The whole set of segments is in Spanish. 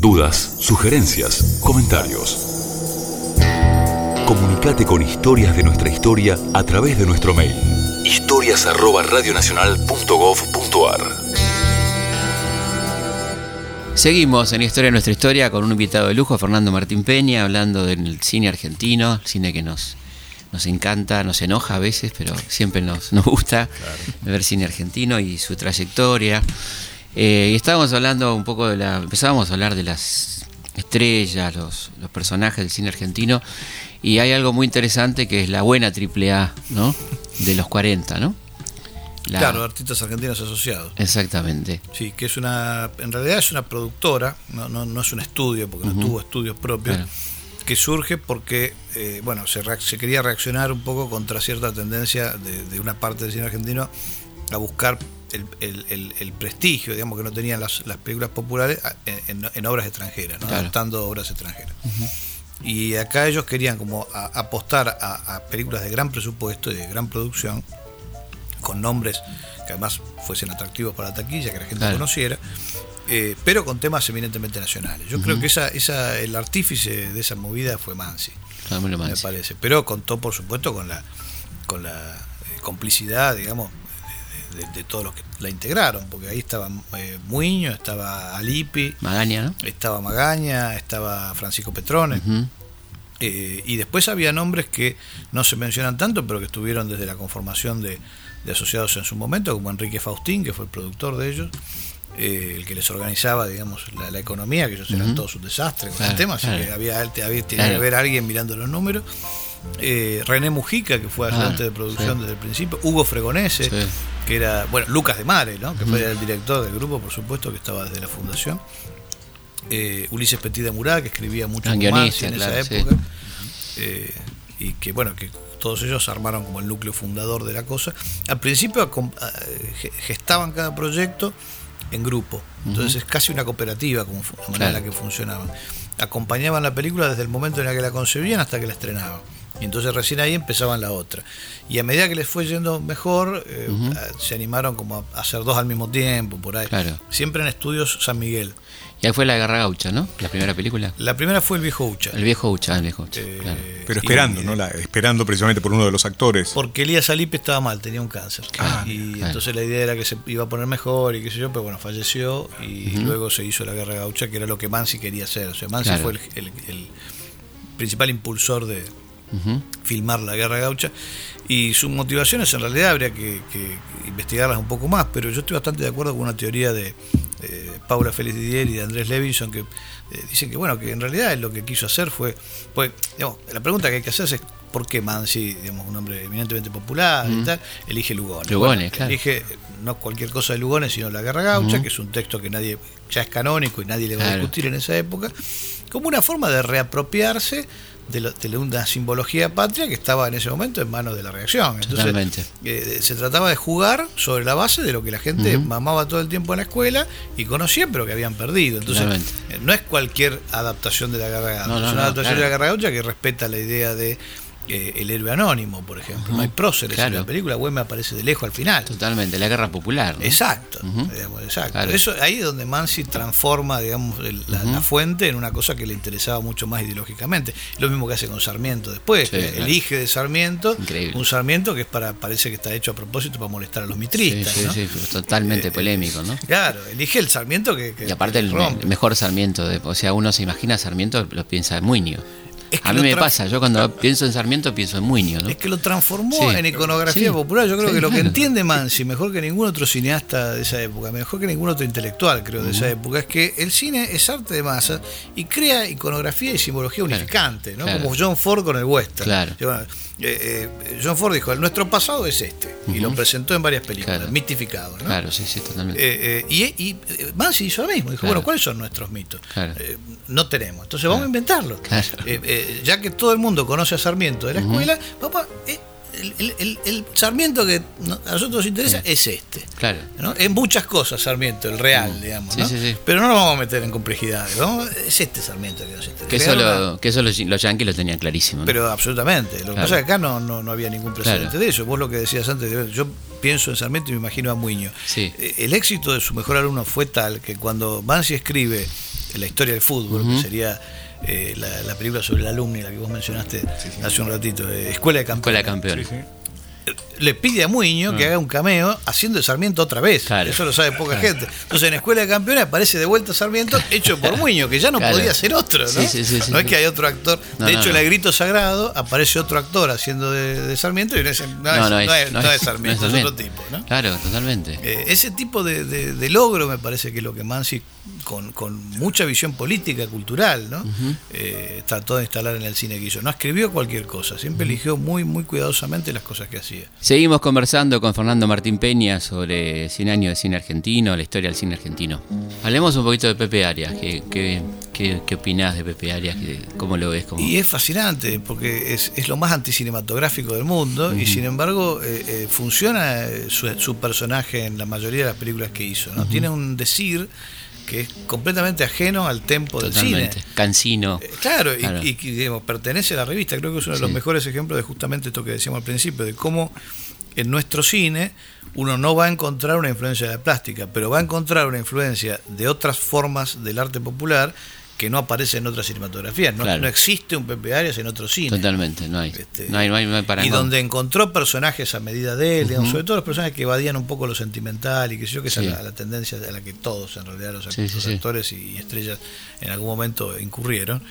dudas, sugerencias, comentarios. Comunicate con Historias de Nuestra Historia a través de nuestro mail: historias@radionacional.gov.ar. Seguimos en Historia de Nuestra Historia con un invitado de lujo, Fernando Martín Peña, hablando del cine argentino, el cine que nos encanta, nos enoja a veces, pero siempre nos gusta ver cine argentino y su trayectoria. Y estábamos hablando un poco empezábamos a hablar de las estrellas, los personajes del cine argentino, y hay algo muy interesante que es la buena AAA, ¿no? De los 40, ¿no? Claro, Artistas Argentinos Asociados. Exactamente. Sí, que en realidad es una productora, no es un estudio, porque no tuvo estudios propios, claro, que surge porque se quería reaccionar un poco contra cierta tendencia de una parte del cine argentino a buscar el prestigio, digamos, que no tenían las películas populares en obras extranjeras, ¿no? Claro. Adaptando obras extranjeras. Y acá ellos querían como apostar a películas de gran presupuesto y de gran producción, con nombres que además fuesen atractivos para la taquilla, que la gente conociera, pero con temas eminentemente nacionales. Yo creo que el artífice de esa movida fue Mansi, me parece, pero contó por supuesto con la complicidad, digamos, de todos los que la integraron, porque ahí estaba Muiño, estaba Alipi, Magaña, ¿no? Estaba Magaña, estaba Francisco Petrone. Y después había nombres que no se mencionan tanto, pero que estuvieron desde la conformación de asociados en su momento, como Enrique Faustín, que fue el productor de ellos, el que les organizaba, digamos, la economía, que ellos eran todos un desastre con el tema, así que tenía que haber alguien mirando los números. René Mujica, que fue ayudante de producción desde el principio, Hugo Fregonese, que era, Lucas de Mare, ¿no? Que fue el director del grupo, por supuesto, que estaba desde la fundación. Ulises Petit de Murat, que escribía mucho guionista en esa época, y que todos ellos armaron como el núcleo fundador de la cosa. Al principio gestaban cada proyecto en grupo, entonces es casi una cooperativa como la manera en la que funcionaban. Acompañaban la película desde el momento en el que la concebían hasta que la estrenaban, y entonces recién ahí empezaban la otra, y a medida que les fue yendo mejor, se animaron como a hacer dos al mismo tiempo, por ahí, siempre en Estudios San Miguel. Y ahí fue La Guerra Gaucha, ¿no? La primera película. La primera fue El Viejo Ucha. El Viejo Ucha. Claro. Pero esperando, ¿no? Esperando precisamente por uno de los actores. Porque Elías Alipe estaba mal, tenía un cáncer. Entonces la idea era que se iba a poner mejor y qué sé yo, pero falleció, y luego se hizo La Guerra Gaucha, que era lo que Mansi quería hacer. O sea, Mansi fue el principal impulsor de filmar La Guerra Gaucha, y sus motivaciones en realidad habría que investigarlas un poco más, pero yo estoy bastante de acuerdo con una teoría de Paula Félix Didier y de Andrés Levinson, que dicen que en realidad lo que quiso hacer fue, digamos, la pregunta que hay que hacerse es por qué Mansi, digamos, un hombre eminentemente popular y tal, elige Lugones. Claro. Elige no cualquier cosa de Lugones, sino La Guerra Gaucha, que es un texto que nadie ya es canónico y nadie le va a discutir en esa época, como una forma de reapropiarse de una simbología patria que estaba en ese momento en manos de la reacción. Entonces, se trataba de jugar sobre la base de lo que la gente mamaba todo el tiempo en la escuela y conocía, pero que habían perdido. Entonces, no es cualquier adaptación de La Guerra Gaucha, es una adaptación de La Guerra Gaucha que respeta la idea de el héroe anónimo, por ejemplo. No hay próceres en la película, Güemes aparece de lejos al final. Totalmente, la guerra popular, ¿no? Exacto. Claro. Eso ahí es donde Mansi transforma, digamos, la fuente en una cosa que le interesaba mucho más ideológicamente. Lo mismo que hace con Sarmiento después, elige de Sarmiento. Increíble. Un Sarmiento que parece que está hecho a propósito para molestar a los mitristas, ¿no? Totalmente polémico, ¿no? Claro, elige el Sarmiento que y aparte el mejor Sarmiento, o sea, uno se imagina Sarmiento, lo piensa en Muñoz. A mí me pasa, yo cuando pienso en Sarmiento pienso en Muñoz, ¿no? Es que lo transformó en iconografía popular. Yo creo que lo que entiende Mansi, mejor que ningún otro cineasta de esa época, mejor que ningún otro intelectual, creo, de esa época, es que el cine es arte de masa y crea iconografía y simbología unificante, ¿no? Como John Ford con el western. John Ford dijo, nuestro pasado es este, y lo presentó en varias películas, mitificado, ¿no? Claro, sí, totalmente. Y Mansi hizo lo mismo, dijo, ¿cuáles son nuestros mitos? No tenemos, entonces vamos a inventarlos. Ya que todo el mundo conoce a Sarmiento de la escuela, papá, el Sarmiento que a nosotros nos interesa es este. Claro. ¿No? En muchas cosas Sarmiento, el real, digamos, ¿no? Pero no nos vamos a meter en complejidades, ¿no? Es este Sarmiento que nos interesa. Que eso los yanquis lo tenían clarísimo, ¿no? Pero absolutamente. Lo que pasa es que acá no había ningún precedente de eso. Vos lo que decías antes, yo pienso en Sarmiento y me imagino a Muñoz. El éxito de Su Mejor Alumno fue tal que cuando Mansi escribe la historia del fútbol, que sería la película sobre el alumni, la que vos mencionaste hace un ratito, Escuela de Campeones. Escuela de Campeones. Sí, sí. Le pide a Muiño que haga un cameo haciendo de Sarmiento otra vez. Claro. Eso lo sabe poca gente. Entonces en Escuela de Campeones aparece de vuelta Sarmiento, hecho por Muiño, que ya no podía ser otro, ¿no? No es que hay otro actor. De hecho, en El Grito Sagrado aparece otro actor haciendo de Sarmiento y no es Sarmiento, es otro tipo, ¿no? Claro, totalmente. Ese tipo de logro me parece que es lo que Mansi, con mucha visión política, cultural, ¿no? Trató de instalar en el cine que hizo. No escribió cualquier cosa, siempre eligió muy, muy cuidadosamente las cosas que hacía. Seguimos conversando con Fernando Martín Peña sobre 100 años de cine argentino, la historia del cine argentino. Hablemos un poquito de Pepe Arias. ¿Qué opinás de Pepe Arias? ¿Cómo lo ves? Y es fascinante, porque es lo más anticinematográfico del mundo, y sin embargo funciona su personaje en la mayoría de las películas que hizo, ¿no? Tiene un decir que es completamente ajeno al tempo del cine. Cansino. Claro. Y digamos, pertenece a la revista. Creo que es uno de los mejores ejemplos de justamente esto que decíamos al principio, de cómo en nuestro cine uno no va a encontrar una influencia de la plástica, pero va a encontrar una influencia de otras formas del arte popular que no aparece en otras cinematografías. No existe un Pepe Arias en otro cine. Totalmente, no hay. No hay parangón. Y donde encontró personajes a medida de él, digamos, sobre todo los personajes que evadían un poco lo sentimental y que yo que es la tendencia a la que todos en realidad los actores y estrellas en algún momento incurrieron.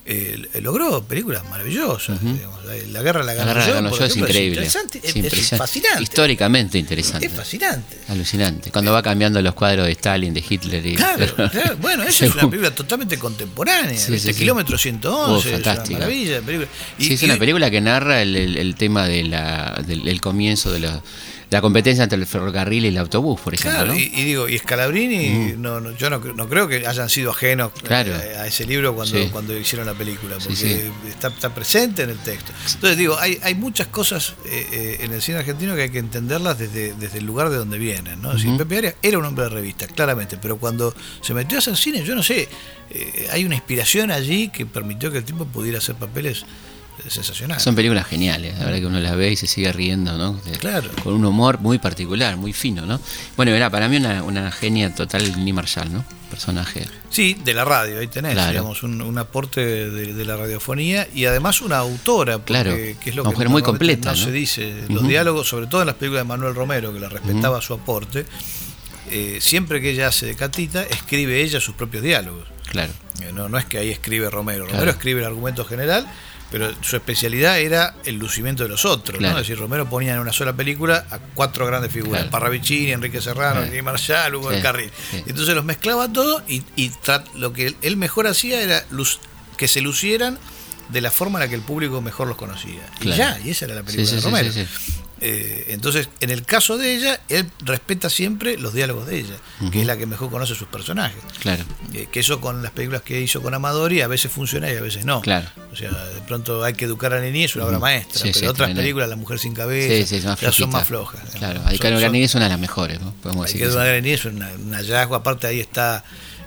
Logró películas maravillosas, digamos. La Guerra la ganó yo, es increíble. Es fascinante. Históricamente interesante. Es fascinante. Alucinante. Cuando va cambiando los cuadros de Stalin, de Hitler. Claro. Bueno, eso es una película totalmente contemporánea. Kilómetro 111, es una maravilla. Es una película que narra el tema del comienzo de la competencia entre el ferrocarril y el autobús, por ejemplo. Claro, ¿no? y Scalabrini, yo no creo que hayan sido ajenos a ese libro cuando hicieron la película, porque está presente en el texto. Entonces digo, hay muchas cosas en el cine argentino que hay que entenderlas desde el lugar de donde vienen, ¿no? Pepe Arias era un hombre de revista, claramente, pero cuando se metió a hacer cine, yo no sé, hay una inspiración allí que permitió que el tipo pudiera hacer papeles sensacional. Son películas geniales, la verdad que uno las ve y se sigue riendo, ¿no? Claro. Con un humor muy particular, muy fino, ¿no? Bueno, era para mí una genia total Lili Marshall, ¿no? Personaje. Sí, de la radio, ahí tenés, digamos, un aporte de la radiofonía y además una autora, porque que es lo mujer que muy completa, no se dice. Los diálogos, sobre todo en las películas de Manuel Romero, que le respetaba su aporte, siempre que ella hace de Catita, escribe ella sus propios diálogos. Claro. No es que ahí escribe Romero. Romero escribe el argumento general, pero su especialidad era el lucimiento de los otros, ¿no? Es decir, Romero ponía en una sola película a 4 grandes figuras, Parravicini, Enrique Serrano, Lili Marshall, Hugo del Carril. Entonces los mezclaba todo y lo que él mejor hacía era que se lucieran de la forma en la que el público mejor los conocía. Y esa era la película de Romero. Entonces, en el caso de ella, él respeta siempre los diálogos de ella, que es la que mejor conoce sus personajes. Claro. Que eso con las películas que hizo con Amadori a veces funciona y a veces no. Claro. O sea, de pronto Hay que educar a la niñez, es una obra maestra, pero otras películas, La mujer sin cabeza, ya son más flojas. Claro, Hay que educar a la niñez es una de las mejores, ¿no? Podemos decir. Hay que educar a la niñez es un hallazgo, aparte ahí está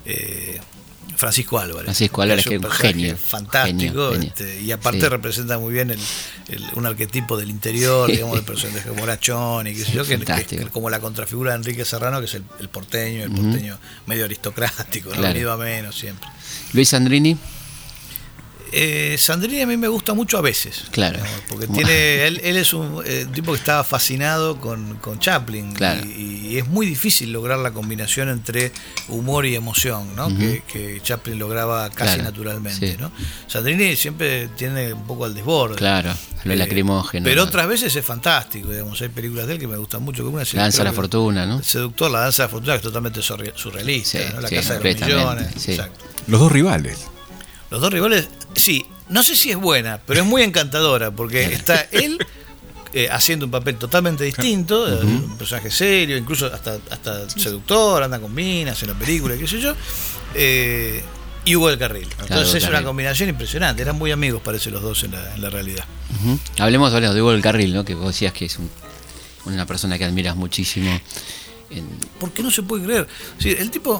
Francisco Álvarez, que es un genio, fantástico, genio. Y aparte representa muy bien un arquetipo del interior, digamos, del personaje morachón y qué sé yo, que como la contrafigura de Enrique Serrano, que es el porteño medio aristocrático, ¿no? Venido a menos siempre. Luis Sandrini. Sandrini a mí me gusta mucho a veces, claro, digamos, porque él es un tipo que estaba fascinado con Chaplin, y es muy difícil lograr la combinación entre humor y emoción, ¿no? Que Chaplin lograba casi naturalmente, ¿no? Sandrini siempre tiene un poco al desborde, lo lacrimógeno, pero otras veces es fantástico, digamos. Hay películas de él que me gustan mucho, como una La danza de la fortuna, ¿no? El seductor, La danza de la fortuna, que es totalmente surrealista, ¿no? La casa de los millones, exacto. Los dos rivales. Los dos rivales, sí, no sé si es buena, pero es muy encantadora, porque está él haciendo un papel totalmente distinto, un personaje serio, incluso hasta seductor, anda con minas en la película, qué sé yo, y Hugo del Carril. Entonces es una combinación impresionante, eran muy amigos, parece, los dos en la realidad. Hablemos de Hugo del Carril, ¿no? Que vos decías que es una persona que admiras muchísimo. Porque no se puede creer. Sí, el tipo...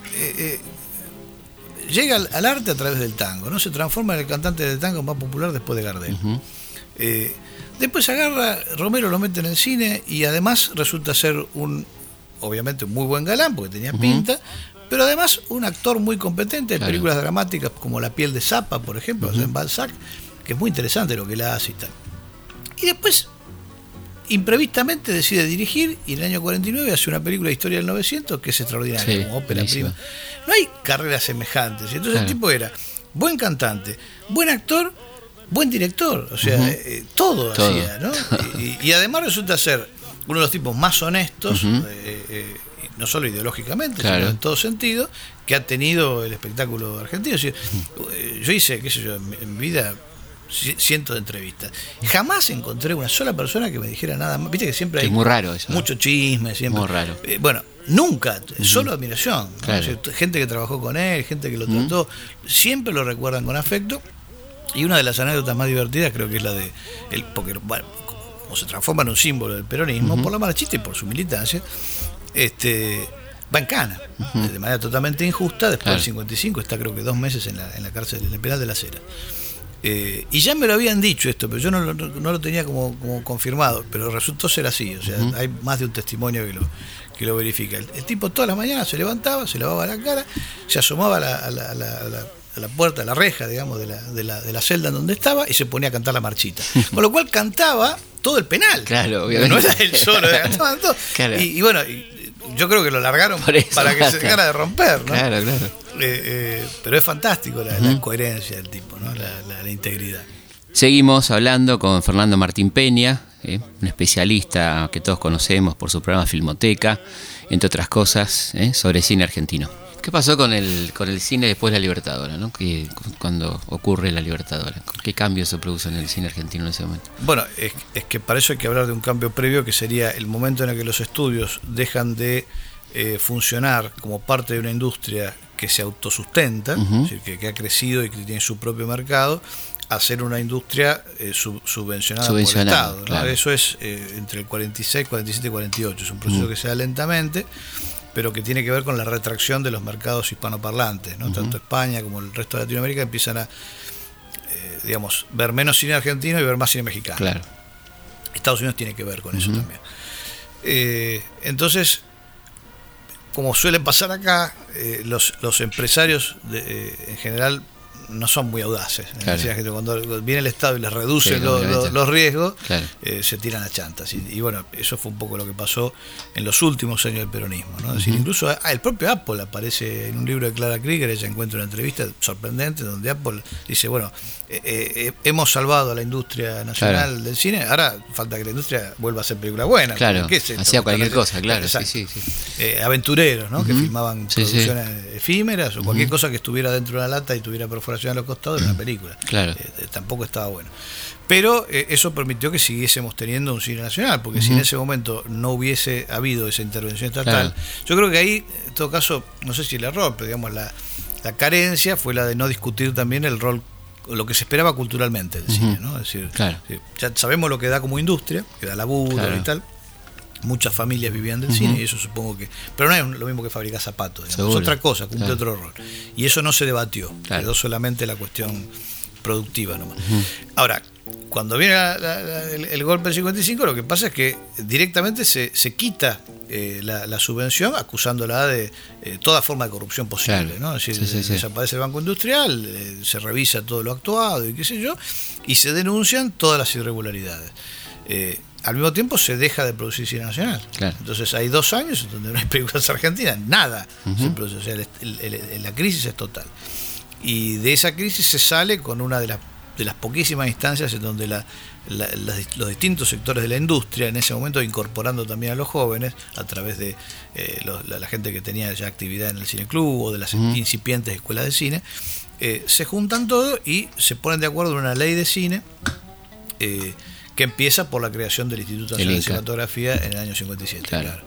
llega al arte a través del tango, ¿no? Se transforma en el cantante del tango más popular después de Gardel. Después agarra, Romero lo mete en el cine y además resulta ser obviamente un muy buen galán, porque tenía pinta, pero además un actor muy competente en películas dramáticas como La piel de Zapa, por ejemplo, o sea, en Balzac, que es muy interesante lo que él hace y tal. Y después, imprevistamente, decide dirigir y en el año 49 hace una película de historia del 900 que es extraordinaria, como ópera prima. No hay carreras semejantes. Entonces el tipo era buen cantante, buen actor, buen director, o sea, todo hacía, ¿no? Y además resulta ser uno de los tipos más honestos, no solo ideológicamente, sino en todo sentido, que ha tenido el espectáculo argentino. O sea, yo hice, qué sé yo, en mi vida cientos de entrevistas. Jamás encontré una sola persona que me dijera nada más. Viste que siempre hay muy raro eso, mucho chisme, siempre. Muy raro. Bueno, nunca, solo admiración. ¿No? O sea, gente que trabajó con él, gente que lo trató, siempre lo recuerdan con afecto. Y una de las anécdotas más divertidas creo que es la de él, porque bueno, como se transforma en un símbolo del peronismo, por la mala chiste y por su militancia, va en cana, de manera totalmente injusta. Después del 55 está creo que 2 meses en la cárcel, en el penal de Las Heras. Y ya me lo habían dicho esto, pero yo no lo tenía como confirmado, pero resultó ser así. O sea, hay más de un testimonio que lo verifica. El tipo todas las mañanas se levantaba, se lavaba la cara, se asomaba a la puerta, a la reja, digamos, de la celda en donde estaba y se ponía a cantar la marchita. Con lo cual cantaba todo el penal. Claro, obviamente. No era él solo, cantaban todos. Claro. Y bueno, yo creo que lo largaron para que se dejara de romper, ¿no? Claro. Pero es fantástico la coherencia del tipo, ¿no? La integridad. Seguimos hablando con Fernando Martín Peña, un especialista que todos conocemos por su programa Filmoteca, entre otras cosas, sobre cine argentino. ¿Qué pasó con el cine después de la Libertadora, ¿no? Cuando ocurre la Libertadora? ¿Qué cambios se producen en el cine argentino en ese momento? Bueno, es que para eso hay que hablar de un cambio previo, que sería el momento en el que los estudios dejan de funcionar como parte de una industria que se autosustenta, es decir, que ha crecido y que tiene su propio mercado, a ser una industria subvencionada por el Estado, ¿no? Claro. Eso es entre el 46, 47 y 48. Es un proceso que se da lentamente, pero que tiene que ver con la retracción de los mercados hispanoparlantes, ¿no? Tanto España como el resto de Latinoamérica empiezan a ver menos cine argentino y ver más cine mexicano. Claro. Estados Unidos tiene que ver con eso también. Entonces, como suele pasar acá, los empresarios en general no son muy audaces. Claro. Cuando viene el Estado y les reduce los riesgos, se tiran a chantas. Y bueno, eso fue un poco lo que pasó en los últimos años del peronismo, ¿no? Es decir, incluso el propio Apple aparece en un libro de Clara Krieger. Ella encuentra una entrevista sorprendente donde Apple dice, bueno, hemos salvado a la industria nacional del cine, ahora falta que la industria vuelva a hacer películas buenas. Claro, ¿qué es esto? Hacía cualquier cosa, claro. Sí. Aventureros, ¿no? Que filmaban producciones efímeras o cualquier cosa que estuviera dentro de una lata y tuviera perforación a los costados de una película. Claro. Tampoco estaba bueno. Pero eso permitió que siguiésemos teniendo un cine nacional, porque si en ese momento no hubiese habido esa intervención estatal, yo creo que ahí, en todo caso, no sé si el error, pero digamos la carencia fue la de no discutir también el rol, lo que se esperaba culturalmente del cine, ¿no? Es decir, ya sabemos lo que da como industria, que da laburo y tal. Muchas familias vivían del cine y eso supongo que... Pero no es lo mismo que fabricar zapatos, es otra cosa, cumple otro rol. Y eso no se debatió, quedó solamente la cuestión productiva nomás. Ahora, cuando viene el golpe del 55, lo que pasa es que directamente se quita la subvención, acusándola de toda forma de corrupción posible, ¿no? Es decir, desaparece el Banco Industrial, se revisa todo lo actuado y qué sé yo, y se denuncian todas las irregularidades. Al mismo tiempo se deja de producir cine nacional. Claro. Entonces hay 2 años donde no hay películas argentinas, nada se produce. O sea, la crisis es total. Y de esa crisis se sale con una de las poquísimas instancias en donde los distintos sectores de la industria, en ese momento incorporando también a los jóvenes, a través de la gente que tenía ya actividad en el cineclub o de las incipientes escuelas de cine, se juntan todos y se ponen de acuerdo en una ley de cine que empieza por la creación del Instituto Nacional de Cinematografía en el año 57. Claro.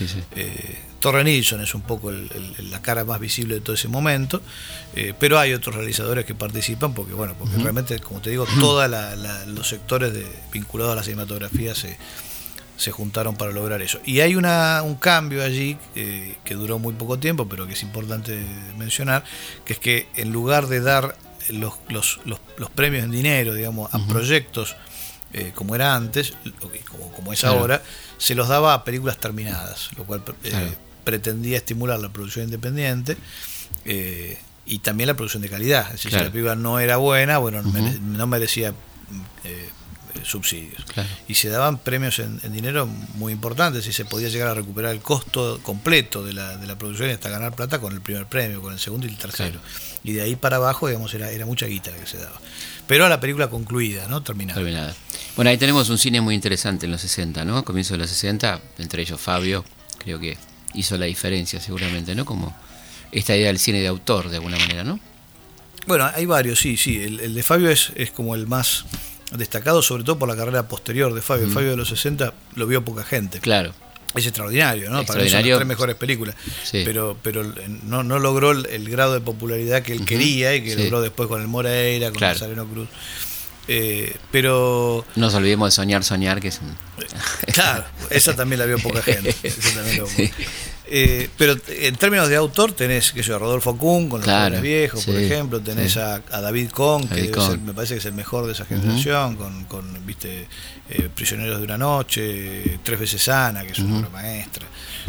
Torre Nilsson es un poco la cara más visible de todo ese momento, pero hay otros realizadores que participan porque realmente, como te digo, todos los sectores vinculados a la cinematografía se juntaron para lograr eso. Y hay un cambio allí que duró muy poco tiempo, pero que es importante mencionar, que es que en lugar de dar los premios en dinero, digamos, a proyectos como era antes, como es ahora, se los daba a películas terminadas, lo cual pretendía estimular la producción independiente y también la producción de calidad. Es decir, si la película no era buena, bueno, no merecía subsidios. Claro. Y se daban premios en dinero muy importantes y se podía llegar a recuperar el costo completo de la producción y hasta ganar plata con el primer premio, con el segundo y el tercero. Claro. Y de ahí para abajo, digamos, era mucha guita la que se daba. Pero a la película concluida, ¿no? Terminada. Bueno, ahí tenemos un cine muy interesante en los 60, ¿no? Comienzo de los 60, entre ellos Fabio, creo que hizo la diferencia seguramente, ¿no? Como esta idea del cine de autor, de alguna manera, ¿no? Bueno, hay varios, sí. El de Fabio es como el más destacado, sobre todo por la carrera posterior de Fabio. El Fabio de los 60 lo vio poca gente. Claro. Es extraordinario, ¿no? Para mí son las 3 mejores películas. Sí. Pero no logró el grado de popularidad que él quería y que logró después con el Moreira, con Nazareno Cruz. Pero no nos olvidemos de Soñar, que es un... Claro, esa también la vio poca gente. Pero en términos de autor tenés, qué sé yo, a Rodolfo Kuhn con Los Jóvenes Viejos, por ejemplo, tenés a David Kohn, me parece que es el mejor de esa generación, con Prisioneros de una noche, 3 veces Ana, que es una obra maestra.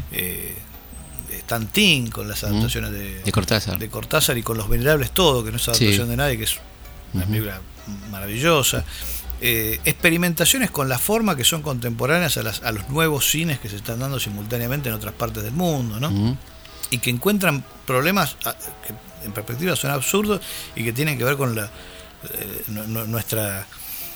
Tantín con las adaptaciones de Cortázar y con Los Venerables todo, que no es adaptación de nadie, que es una película maravillosa. Experimentaciones con la forma que son contemporáneas a los nuevos cines que se están dando simultáneamente en otras partes del mundo, ¿no? Y que encuentran problemas que en perspectiva son absurdos y que tienen que ver con nuestra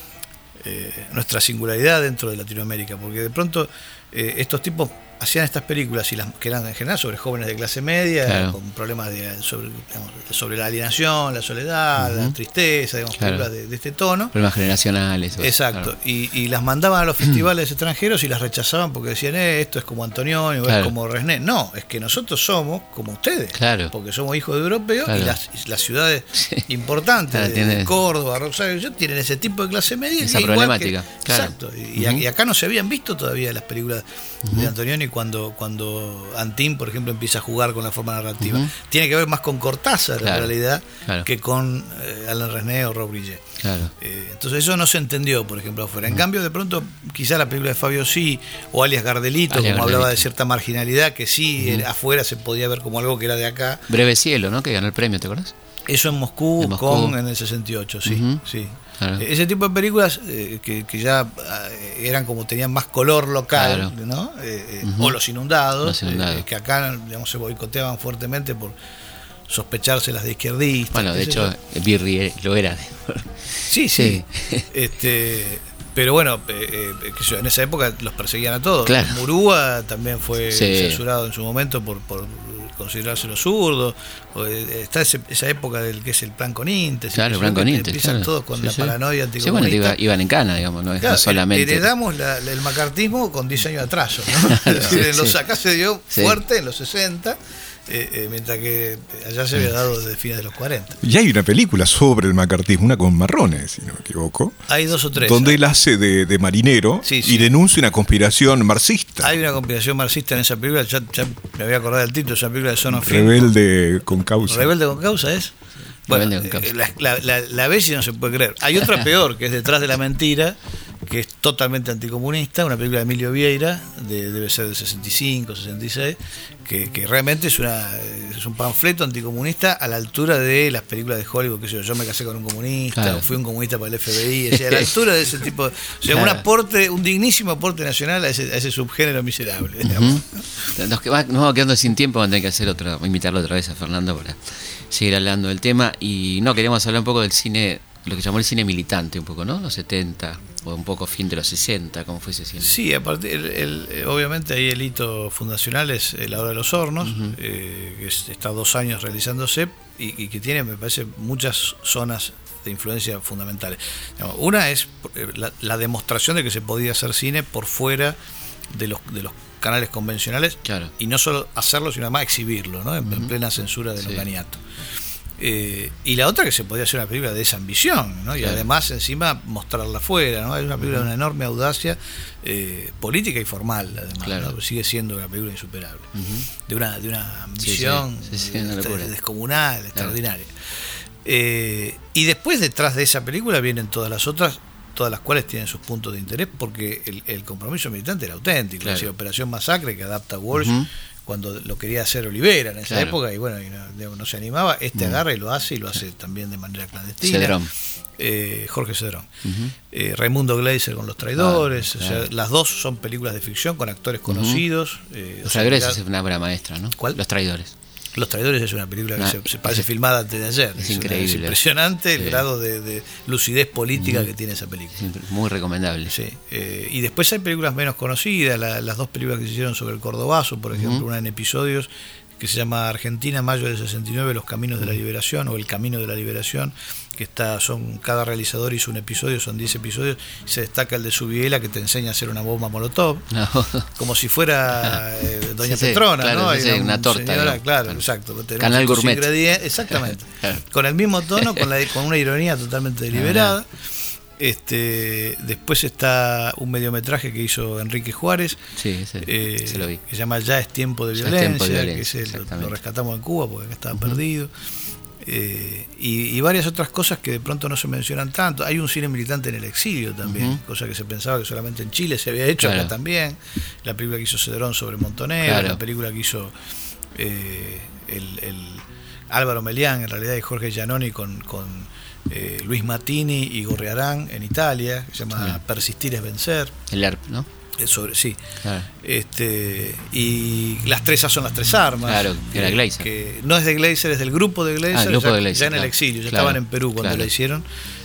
singularidad dentro de Latinoamérica, porque de pronto estos tipos hacían estas películas que eran en general sobre jóvenes de clase media, con problemas sobre la alienación, la soledad, la tristeza, películas de este tono. Problemas generacionales. Exacto. Y las mandaban a los festivales extranjeros y las rechazaban porque decían, esto es como Antonioni, es como Resné. No, es que nosotros somos como ustedes, porque somos hijos de europeos y las ciudades importantes de Córdoba, Rosario, tienen ese tipo de clase media. Esa problemática. Exacto. Y acá no se habían visto todavía las películas de Antonioni cuando Antín, por ejemplo, empieza a jugar con la forma narrativa. Tiene que ver más con Cortázar, en realidad, que con Alain Resnais o Rob Grillet. Entonces eso no se entendió, por ejemplo, afuera. En cambio, de pronto, quizá la película de Fabio sí, o Alias Gardelito, hablaba de cierta marginalidad, que sí, afuera se podía ver como algo que era de acá. Breve Cielo, ¿no? Que ganó el premio, ¿te acuerdas? Eso en Moscú. En el 68, sí. Claro. Ese tipo de películas que ya eran como tenían más color local, ¿no? O Los Inundados, que acá, digamos, se boicoteaban fuertemente por sospechárselas de izquierdistas. Bueno, de hecho, Birri lo era. Sí. Pero bueno, en esa época los perseguían a todos. Claro. Murúa también fue censurado en su momento por considerárselo zurdo. Está esa época del que es el plan Coníntes. Claro, el plan Coníntes. Empiezan todos con la paranoia anticomunista. Sí, bueno, iban en cana, digamos, no solamente. Heredamos el macartismo con 10 años de atraso, ¿no? Es decir, acá se dio fuerte en los 60. Mientras que allá se había dado desde fines de los 40. Y hay una película sobre el macartismo, una con Marrone, si no me equivoco. Hay 2 o 3. Donde él hace de marinero y denuncia una conspiración marxista. Hay una conspiración marxista en esa película, ya me voy a acordar del título, esa película de Son of Film. Rebelde con causa. Rebelde con causa es. Bueno, la ves y no se puede creer. Hay otra peor, que es Detrás de la mentira, que es totalmente anticomunista, una película de Emilio Vieira, debe ser del 65, 66, que realmente es un panfleto anticomunista a la altura de las películas de Hollywood, que yo me casé con un comunista, o fui un comunista para el FBI, o sea, a la altura de ese tipo, un dignísimo aporte nacional a ese subgénero miserable. Nos vamos quedando sin tiempo, vamos a tener que invitarlo otra vez a Fernando para seguir hablando del tema. Y queríamos hablar un poco del cine, lo que llamó el cine militante un poco, ¿no? Los 70 o un poco fin de los 60, ¿cómo fue ese cine? Sí, a partir obviamente ahí el hito fundacional es La Hora de los Hornos, que está 2 años realizándose y que tiene, me parece, muchas zonas de influencia fundamentales. Una es la demostración de que se podía hacer cine por fuera de los canales convencionales, y no solo hacerlo, sino además exhibirlo, ¿no? En plena censura del organiato. Y la otra, que se podía hacer una película de esa ambición, ¿no? Y además encima mostrarla afuera, ¿no? Es una película de una enorme audacia política y formal, además, ¿no? Sigue siendo una película insuperable, de una ambición descomunal, extraordinaria. Y después, detrás de esa película, vienen todas las otras, todas las cuales tienen sus puntos de interés, porque el compromiso militante era auténtico. Operación Masacre, que adapta Walsh, cuando lo quería hacer Olivera en esa Claro. época, y bueno, no se animaba. Agarra y lo hace también de manera clandestina. Cedrón. Jorge Cedrón. Raimundo Gleiser con Los Traidores. O sea, las dos son películas de ficción con actores conocidos. Los Traidores es una obra maestra, ¿no? ¿Cuál? Los Traidores. Los Traidores es una película que se parece filmada antes de ayer. Es increíble. Es impresionante el grado de lucidez política que tiene esa película. Muy recomendable. Sí. Y después hay películas menos conocidas, las dos películas que se hicieron sobre el Cordobazo, por ejemplo, una en episodios que se llama Argentina, mayo del 69, Los Caminos de la Liberación, o El Camino de la Liberación, que cada realizador hizo un episodio, son 10 episodios, y se destaca el de Subiela, que te enseña a hacer una bomba molotov, No. como si fuera Doña Sí, Petrona, claro, ¿no? sí, Hay una torta, señora, ¿no? claro, exacto. Tenemos Canal estos Gourmet. Exactamente. Claro. Con el mismo tono, con una ironía totalmente deliberada. Después está un mediometraje que hizo Enrique Juárez, Sí, se lo vi. que se llama Ya es tiempo de Ya es violencia, tiempo de violencia, que es lo exactamente. rescatamos en Cuba porque acá estaba perdido. Y varias otras cosas que de pronto no se mencionan tanto. Hay un cine militante en el exilio también, cosa que se pensaba que solamente en Chile se había hecho, Claro. acá también. La película que hizo Cedrón sobre Montonero, Claro. la película que hizo el Álvaro Melián, en realidad, y Jorge Giannoni con Luis Mattini y Gorriarán en Italia, que se llama Claro. Persistir es vencer. El ERP, ¿no? Sí. Claro. Y Las Tresas son las tres armas. Claro, que era Gleiser. Que no es de Gleiser, es del grupo de Gleiser. El grupo ya, de Gleiser, ya en el claro. exilio, ya Claro, estaban en Perú cuando claro. la hicieron.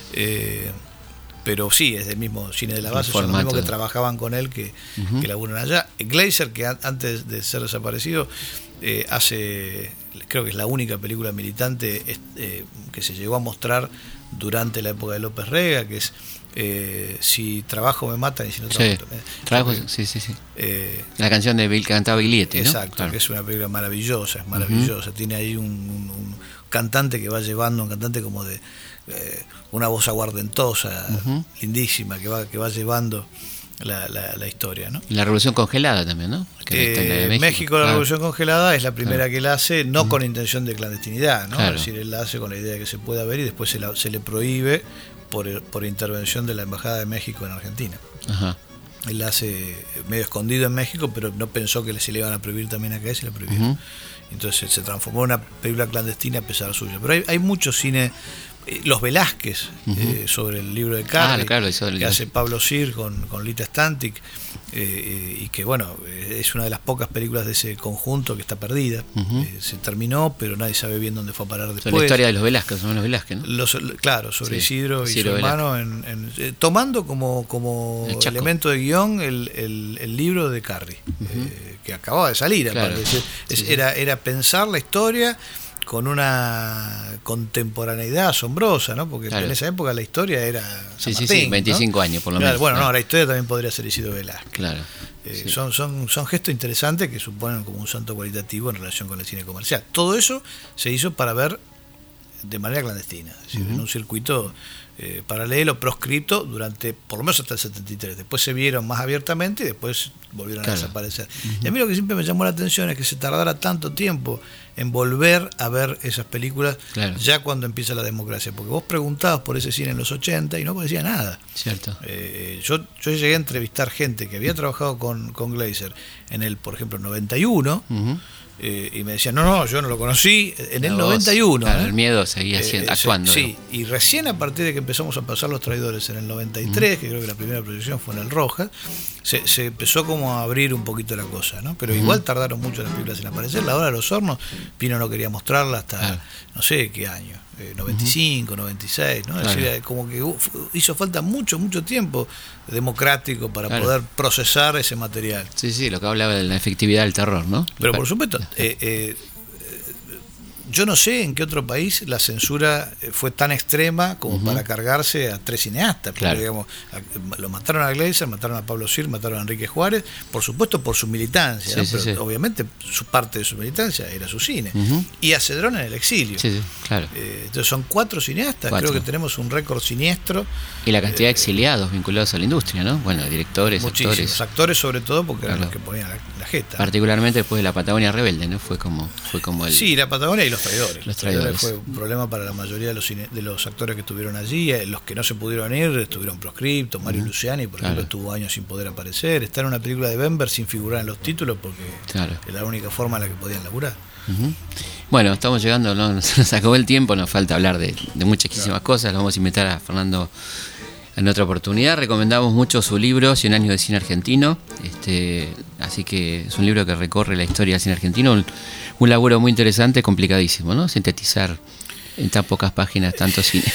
Pero sí, es del mismo cine de la base, El son los formato. mismos que trabajaban con él que laburan allá. Gleiser, que antes de ser desaparecido, creo que es la única película militante que se llegó a mostrar durante la época de López Rega, que es Si trabajo me matan y si no trabajo Trabajo, sí. La canción de Bill que cantaba Biglietti, ¿no? Exacto, Claro. que es una película maravillosa, es maravillosa. Tiene ahí un cantante que va llevando, un cantante como de una voz aguardentosa, lindísima, que va llevando la historia, ¿no? Y la Revolución Congelada también, ¿no? Que está en la de México, la Claro. Revolución Congelada es la primera que él hace, no con intención de clandestinidad, ¿no? Claro. Es decir, él la hace con la idea de que se pueda ver y después se le prohíbe por intervención de la Embajada de México en Argentina. Ajá. Él la hace medio escondido en México, pero no pensó que se le iban a prohibir también acá y se le prohibieron. Entonces se transformó en una película clandestina a pesar suyo. Pero hay mucho cine. Los Velázquez, sobre el libro de Carri, claro, que hace Pablo Sir con Lita Stantic, y que bueno, es una de las pocas películas de ese conjunto que está perdida. Se terminó, pero nadie sabe bien dónde fue a parar después. Sobre la historia de los Velázquez, son los Velázquez, ¿no? Claro, sobre Sí, Isidro y Isidro su hermano, tomando como El Chaco. elemento de guión el libro de Carri, que acababa de salir. Claro. Aparte. Era pensar la historia con una contemporaneidad asombrosa, ¿no? Porque Claro. en esa época la historia era San Sí, Martín, 25 ¿no? años por lo Claro, menos. bueno, Claro. no, la historia también podría ser Isidro Velázquez. Claro. Sí. Son gestos interesantes que suponen como un salto cualitativo en relación con el cine comercial. Todo eso se hizo para ver de manera clandestina, es decir, en un circuito paralelo, proscripto, durante por lo menos hasta el 73. Después se vieron más abiertamente y después volvieron a desaparecer. Y a mí lo que siempre me llamó la atención es que se tardara tanto tiempo en volver a ver esas películas ya cuando empieza la democracia, porque vos preguntabas por ese cine en los 80 y no parecía nada. Cierto. Yo llegué a entrevistar gente que había trabajado con Gleiser en el, por ejemplo, 91, y me decían, no, yo no lo conocí en el 91. Claro, el miedo seguía actuando. Sí, y recién a partir de que empezamos a pasar Los Traidores en el 93, que creo que la primera proyección fue en el Rojas, se empezó como a abrir un poquito la cosa, ¿no? Pero igual tardaron mucho las películas en aparecer. La Hora de los Hornos, Pino no quería mostrarla hasta no sé qué año, 95, 96, ¿no? Es decir, como que hizo falta mucho tiempo democrático para poder procesar ese material. Sí, lo que hablaba de la efectividad del terror, ¿no? Pero por supuesto, yo no sé en qué otro país la censura fue tan extrema como para cargarse a tres cineastas. Porque, digamos, lo mataron a Gleiser, mataron a Pablo Sir, mataron a Enrique Juárez, por supuesto por su militancia, ¿no? Pero obviamente su parte de su militancia era su cine. Y a Cedrón en el exilio. Claro. Entonces son 4 cineastas, creo que tenemos un récord siniestro. Y la cantidad de exiliados vinculados a la industria, ¿no? Bueno, directores, muchísimos actores sobre todo, porque eran los que ponían la jeta. Particularmente después de la Patagonia Rebelde, ¿no? Fue como el... Sí, la Patagonia y los Traidores. Los Traidores fue un problema para la mayoría de los actores que estuvieron allí. Los que no se pudieron ir estuvieron proscriptos. Mario Luciani, por ejemplo, estuvo años sin poder aparecer. Está en una película de Bember sin figurar en los títulos porque es la única forma en la que podían laburar. Bueno, estamos llegando, ¿no? Nos acabó el tiempo, nos falta hablar de muchísimas cosas. Lo vamos a invitar a Fernando en otra oportunidad. Recomendamos mucho su libro 100 años de cine argentino, así que es un libro que recorre la historia del cine argentino, un laburo muy interesante, complicadísimo, ¿no? Sintetizar en tan pocas páginas tanto cine.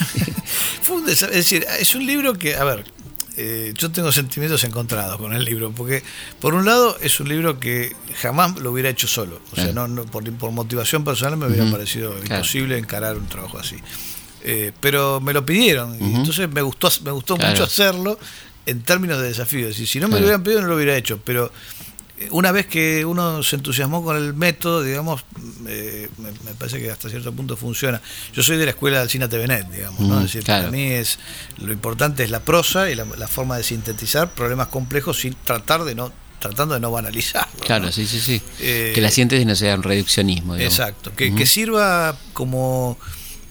Es decir, es un libro que, a ver, yo tengo sentimientos encontrados con el libro, porque por un lado es un libro que jamás lo hubiera hecho solo, o sea, no por motivación personal me hubiera parecido imposible encarar un trabajo así. Pero me lo pidieron y entonces me gustó mucho hacerlo en términos de desafío. Es decir, si no me lo hubieran pedido no lo hubiera hecho, pero una vez que uno se entusiasmó con el método, digamos, me parece que hasta cierto punto funciona. Yo soy de la escuela del cine TVNet, digamos, ¿no? Es decir, para mí lo importante es la prosa y la forma de sintetizar problemas complejos sin tratando de no banalizarlo. Claro, ¿no? Sí. Que la síntesis no sea un reduccionismo, digamos. Exacto, que sirva como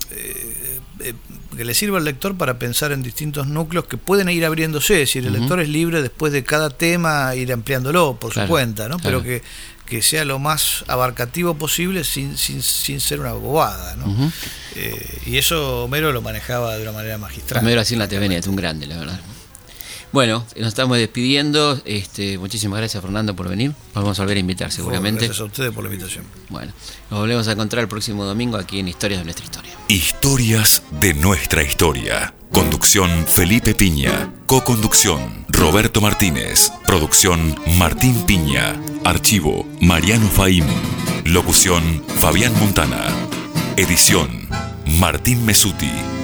que le sirva al lector para pensar en distintos núcleos que pueden ir abriéndose, es decir, el lector es libre después de cada tema ir ampliándolo por su cuenta, ¿no? Pero que sea lo más abarcativo posible sin ser una bobada, ¿no? Y eso Homero lo manejaba de una manera magistral. Homero así en la TVN, es un grande, la verdad. Bueno, nos estamos despidiendo. Muchísimas gracias, Fernando, por venir. Nos vamos a volver a invitar seguramente. Gracias a ustedes por la invitación. Bueno, nos volvemos a encontrar el próximo domingo aquí en Historias de Nuestra Historia. Historias de Nuestra Historia. Conducción Felipe Piña. Coconducción Roberto Martínez. Producción Martín Piña. Archivo Mariano Faín. Locución Fabián Montana. Edición Martín Mesuti.